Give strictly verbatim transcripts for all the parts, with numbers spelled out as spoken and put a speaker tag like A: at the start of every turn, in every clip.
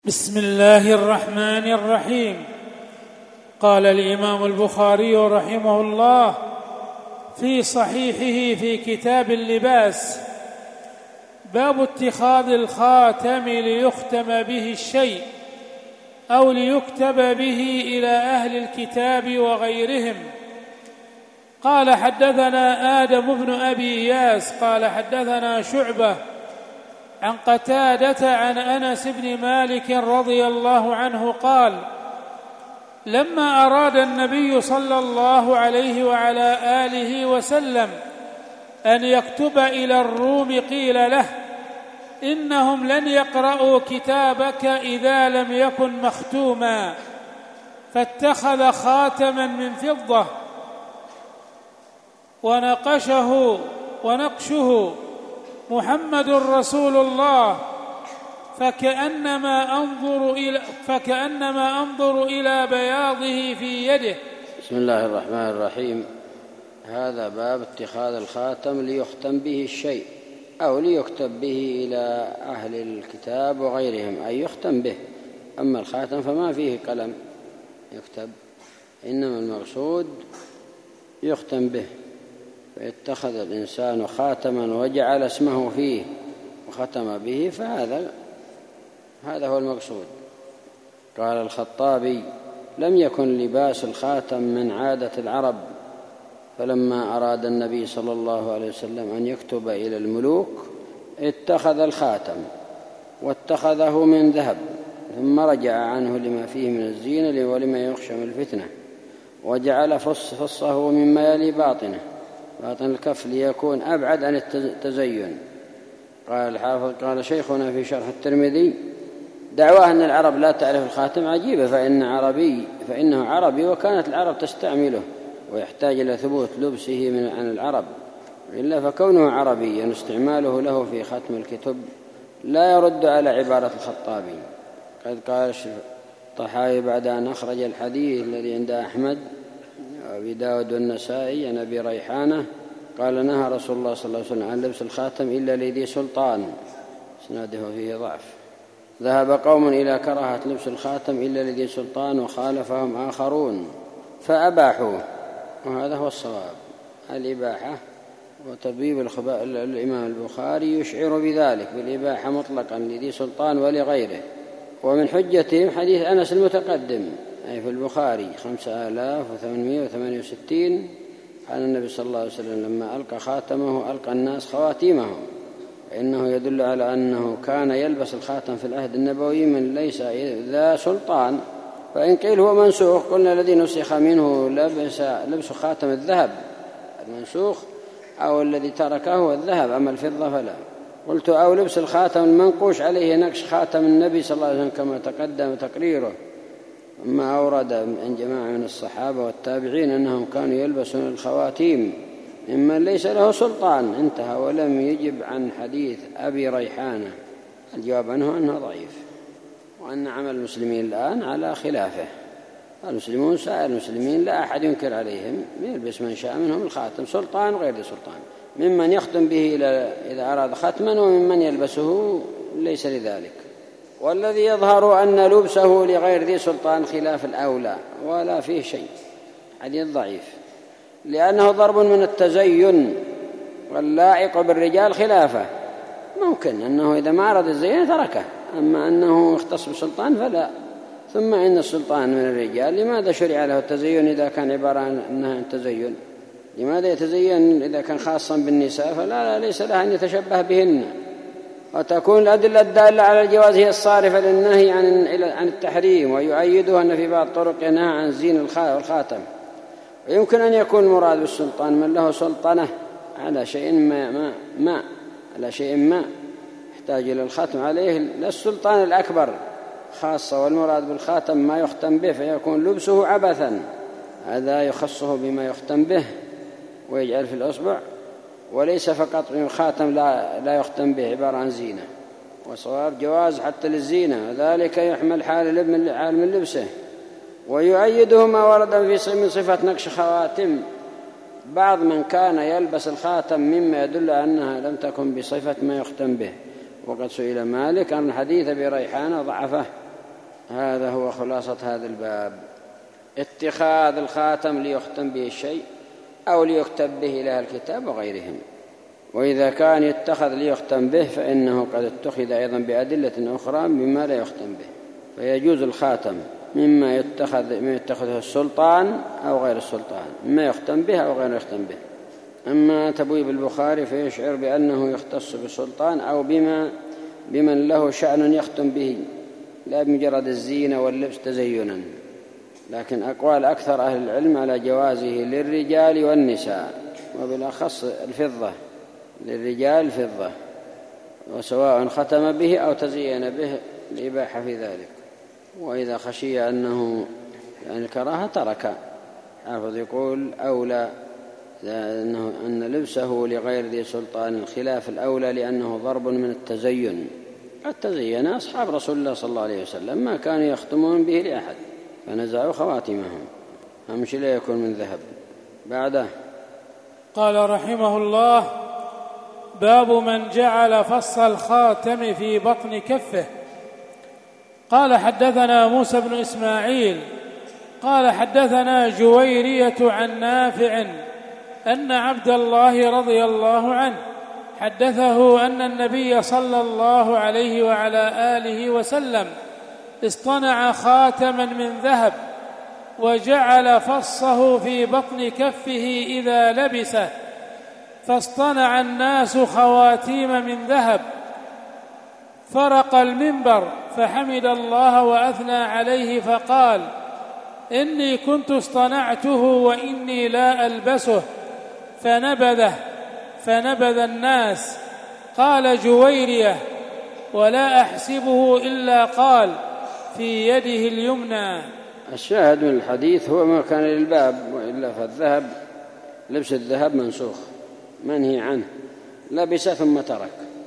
A: بسم الله الرحمن الرحيم. قال الإمام البخاري رحمه الله في صحيحه في كتاب اللباس: باب اتخاذ الخاتم ليختم به الشيء أو ليكتب به إلى أهل الكتاب وغيرهم. قال حدثنا آدم بن أبي إياس قال حدثنا شعبة عن قتادة عن أنس بن مالك رضي الله عنه قال: لما أراد النبي صلى الله عليه وعلى آله وسلم أن يكتب إلى الروم قيل له: إنهم لن يقرأوا كتابك إذا لم يكن مختوما، فاتخذ خاتما من فضة ونقشه ونقشه محمد رسول الله، فكأنما أنظر إلى فكأنما أنظر إلى بياضه في يده.
B: بسم الله الرحمن الرحيم. هذا باب اتخاذ الخاتم ليختم به الشيء أو ليكتب به إلى أهل الكتاب وغيرهم، أي يختم به. أما الخاتم فما فيه قلم يكتب، إنما المقصود يختم به. فاتخذ الإنسان خاتما وجعل اسمه فيه وختم به، فهذا هذا هو المقصود. قال الخطابي: لم يكن لباس الخاتم من عادة العرب، فلما أراد النبي صلى الله عليه وسلم أن يكتب إلى الملوك اتخذ الخاتم واتخذه من ذهب، ثم رجع عنه لما فيه من الزينة ولما يخشى من الفتنة، وجعل فص فصه مما يلي باطنه باطن الكف ليكون أبعد عن التزين. قال الحافظ: قال شيخنا في شرح الترمذي: دعواه أن العرب لا تعرف الخاتم عجيبة، فإن عربي فإنه عربي وكانت العرب تستعمله، ويحتاج إلى ثبوت لبسه من عن العرب، إلا فكونه عربيا استعماله له في ختم الكتب لا يرد على عبارة الخطابي. قد قال الطحاوي بعد أن أخرج الحديث الذي عند أحمد وأبي داود والنسائي عن أبي ريحانة قال: نهى رسول الله صلى الله عليه وسلم عن لبس الخاتم إلا لذي سلطان، اسناده فيه ضعف. ذهب قوم إلى كراهة لبس الخاتم إلا لذي سلطان وخالفهم آخرون فأباحوه، وهذا هو الصواب، الإباحة. وتبويب الإمام البخاري يشعر بذلك بالإباحة مطلقا لذي سلطان ولغيره. ومن حجتهم حديث أنس المتقدم أي في البخاري خمسة آلاف وثمانمائة وثمانية وستين عن النبي صلى الله عليه وسلم: لما ألقى خاتمه ألقى الناس خواتيمهم، إنه يدل على أنه كان يلبس الخاتم في العهد النبوي من ليس ذا سلطان. فإن قيل هو منسوخ قلنا: الذي نسخ منه لبس, لبس خاتم الذهب المنسوخ، أو الذي تركه هو الذهب، أما الفضة فلا. قلت: أو لبس الخاتم المنقوش عليه نقش خاتم النبي صلى الله عليه وسلم كما تقدم تقريره. أما أورد عن جماعة من الصحابة والتابعين أنهم كانوا يلبسون الخواتيم ممن ليس له سلطان، انتهى. ولم يجب عن حديث أبي ريحانة، الجواب عنه أنه ضعيف، وأن عمل المسلمين الآن على خلافه. المسلمون سائر المسلمين لا أحد ينكر عليهم، يلبس من شاء منهم الخاتم، سلطان وغير سلطان، ممن يختم به إذا أراد ختما، وممن يلبسه ليس لذلك. والذي يظهر أن لبسه لغير ذي سلطان خلاف الأولى ولا فيه شيء، حديث ضعيف، لأنه ضرب من التزين، واللائق بالرجال خلافه. ممكن أنه إذا ما أراد الزين تركه، أما أنه يختص بسلطان فلا. ثم إن السلطان من الرجال، لماذا شرع له التزين إذا كان عبارة عن التزين؟ لماذا يتزين إذا كان خاصا بالنساء؟ فلا لا ليس له أن يتشبه بهن. وتكون الأدلة الدالة على الجواز هي الصارفة للنهي عن عن التحريم، ويؤيدها أن في بعض الطرق ينهى عن زين والخاتم. ويمكن أن يكون المراد بالسلطان من له سلطنة على شيء ما, ما, ما على شيء ما يحتاج إلى الختم عليه، لا السلطان الأكبر خاصة، والمراد بالخاتم ما يختم به، فيكون لبسه عبثا، هذا يخصه بما يختم به ويجعل في الأصبع، وليس فقط خاتم لا, لا يختم به عبارة عن زينة. وصواب جواز حتى للزينة، وذلك يحمل حال من لبسه. ويؤيده ما ورد في من صفة نقش خواتم بعض من كان يلبس الخاتم مما يدل أنها لم تكن بصفة ما يختم به. وقد سئل مالك عن حديث أبي ريحانة ضعفه هذا هو خلاصة هذا الباب: اتخاذ الخاتم ليختم به الشيء أو ليكتب به إلى الكتاب وغيرهم. وإذا كان يتخذ ليختم به فإنه قد اتخذ أيضا بأدلة أخرى مما لا يختم به، فيجوز الخاتم مما يتخذ مما يتخذه السلطان أو غير السلطان، مما يختم به أو غير يختم به. أما تبويب البخاري فيشعر بأنه يختص بالسلطان أو بما بمن له شأن يختم به، لا بمجرد الزينة واللبس تزينا. لكن أقوال أكثر أهل العلم على جوازه للرجال والنساء، وبالأخص الفضة للرجال الفضة، وسواء ختم به أو تزين به الإباحة في ذلك. وإذا خشي أنه يعني الكراهة ترك. حافظ يقول أولى أنه أن لبسه لغير ذي سلطان خلاف الأولى لأنه ضرب من التزين. التزين أصحاب رسول الله صلى الله عليه وسلم ما كانوا يختمون به لأحد فنزعوا خواتمهم، همش لا يكون من ذهب. بعده
A: قال رحمه الله: باب من جعل فص الخاتم في بطن كفه. قال حدثنا موسى بن إسماعيل قال حدثنا جويرية عن نافع أن عبد الله رضي الله عنه حدثه أن النبي صلى الله عليه وعلى آله وسلم اصطنع خاتما من ذهب وجعل فصه في بطن كفه إذا لبسه، فاصطنع الناس خواتيم من ذهب. فرق المنبر فحمد الله وأثنى عليه فقال: إني كنت اصطنعته وإني لا ألبسه، فنبذه فنبذ الناس. قال جويرية: ولا أحسبه إلا قال في يده اليمنى.
B: الشاهد من الحديث هو ما كان للباب، وإلا فالذهب لبس الذهب منسوخ منهي عنه، لبس ثم ترك،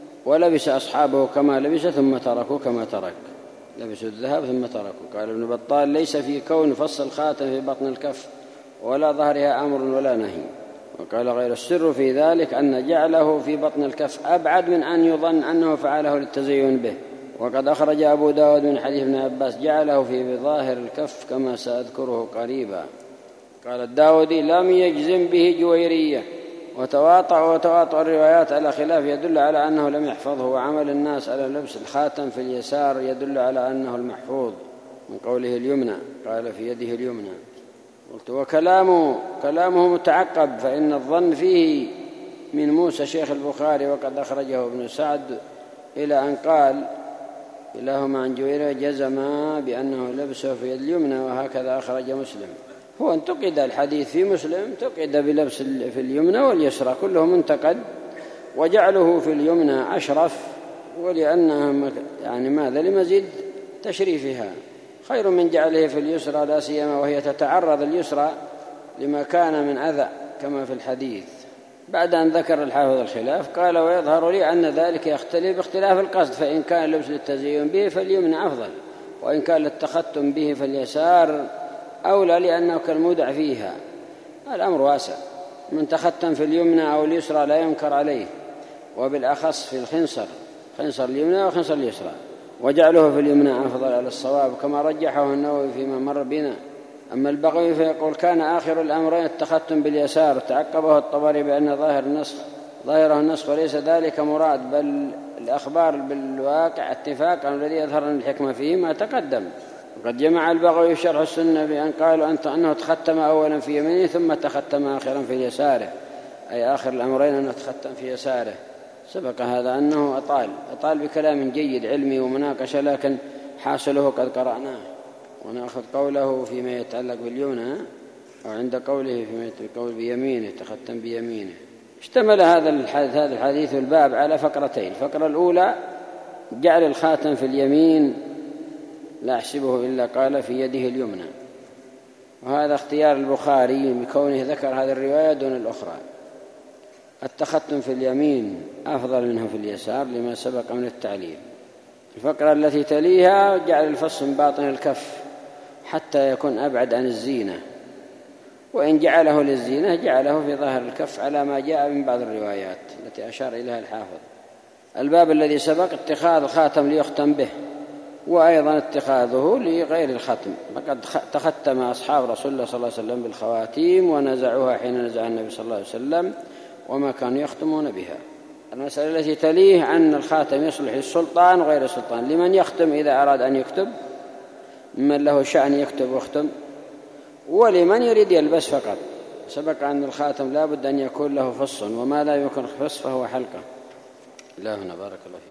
B: ولبس أصحابه كما لبس ثم تركوا كما ترك، لبسوا الذهب ثم تركوا. قال ابن بطال: ليس في كون فص الخاتم في بطن الكف ولا ظهرها أمر ولا نهي. وقال غير السر في ذلك أن جعله في بطن الكف أبعد من أن يظن أنه فعله للتزين به. وقد أخرج أبو داود من حديث ابن عباس جعله في ظاهر الكف كما سأذكره قريبا. قال الداودي: لم يجزم به جويرية، وتواطع وتواطع الروايات على خلاف يدل على أنه لم يحفظه، وعمل الناس على لبس الخاتم في اليسار يدل على أنه المحفوظ من قوله اليمنى، قال في يده اليمنى. قلت: وكلامه كلامه متعقب، فإن الظن فيه من موسى شيخ البخاري، وقد أخرجه ابن سعد إلى أن قال كلاهما عن جويرية جزما بأنه لبسه في يد اليمنى، وهكذا أخرج مسلم. هو انتقد الحديث في مسلم، انتقد بلبس في اليمنى واليسرى، كله منتقد، وجعله في اليمنى أشرف، ولأنها يعني ماذا لمزيد تشريفها، خير من جعله في اليسرى، لا سيما وهي تتعرض اليسرى لما كان من أذى كما في الحديث. بعد أن ذكر الحافظ الخلاف قال: ويظهر لي أن ذلك يختلف باختلاف القصد، فإن كان لبس للتزين به فاليمنى أفضل، وإن كان للتختم به فاليسار أولى، لأنه كالمودع فيها. الأمر واسع، من تختم في اليمنى أو اليسرى لا ينكر عليه، وبالأخص في الخنصر، خنصر اليمنى وخنصر اليسرى، وجعله في اليمنى أفضل على الصواب كما رجحه النووي فيما مر بنا. أما البغوي فيقول: كان آخر الأمرين التختم باليسار، تعقبه الطبري بأن ظاهر النسخ ظاهره النسخ وليس ذلك مراد، بل الأخبار بالواقع اتفاقا، الذي يظهر الحكمة فيه ما تقدم. وقد جمع البغوي شرح السنة بأن قالوا أنت أنه تختم أولا في يمينه ثم تختم آخرا في يساره، أي آخر الأمرين أنه تختم في يساره. سبق هذا أنه أطال أطال بكلام جيد علمي ومناقشة، لكن حاصله قد قرأناه. ونأخذ قوله فيما يتعلق باليمنى، أو عند قوله فيما يتعلق بيمينه تختم بيمينه. اشتمل هذا الحديث هذا الحديث الباب على فقرتين: الفقرة الأولى جعل الخاتم في اليمين، لا أحسبه إلا قال في يده اليمنى، وهذا اختيار البخاري بكونه ذكر هذه الرواية دون الأخرى. التختم في اليمين أفضل منه في اليسار لما سبق من التعليل. الفقرة التي تليها جعل الفص من باطن الكف حتى يكون أبعد عن الزينة، وإن جعله للزينة جعله في ظهر الكف على ما جاء من بعض الروايات التي أشار إليها الحافظ. الباب الذي سبق اتخاذ الخاتم ليختم به، وأيضا اتخاذه لغير الختم، فقد تختم أصحاب رسول الله صلى الله عليه وسلم بالخواتيم ونزعوها حين نزع النبي صلى الله عليه وسلم وما كانوا يختمون بها. المسألة التي تليه أن الخاتم يصلح للسلطان وغير السلطان. لمن يختم إذا أراد أن يكتب، من له شأن يكتب واختم، ولمن يريد يلبس فقط. سبق أن الخاتم لا بد أن يكون له فص، وما لا يكون فص فهو حلقة. لا هنا بارك الله فيك.